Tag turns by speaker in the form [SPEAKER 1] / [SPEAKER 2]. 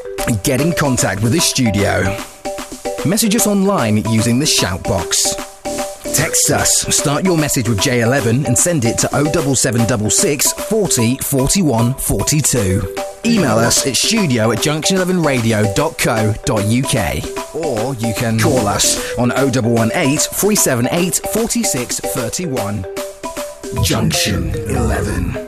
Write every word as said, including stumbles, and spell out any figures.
[SPEAKER 1] Get in contact with the studio. Message us online using the shout box. Text us, start your message with J eleven and send it to oh seven seven six six, forty, forty-one, forty-two. Email us at studio at junction eleven radio dot co dot uk. Or you can call us on oh one one eight, three seven eight, four six three one. Junction eleven.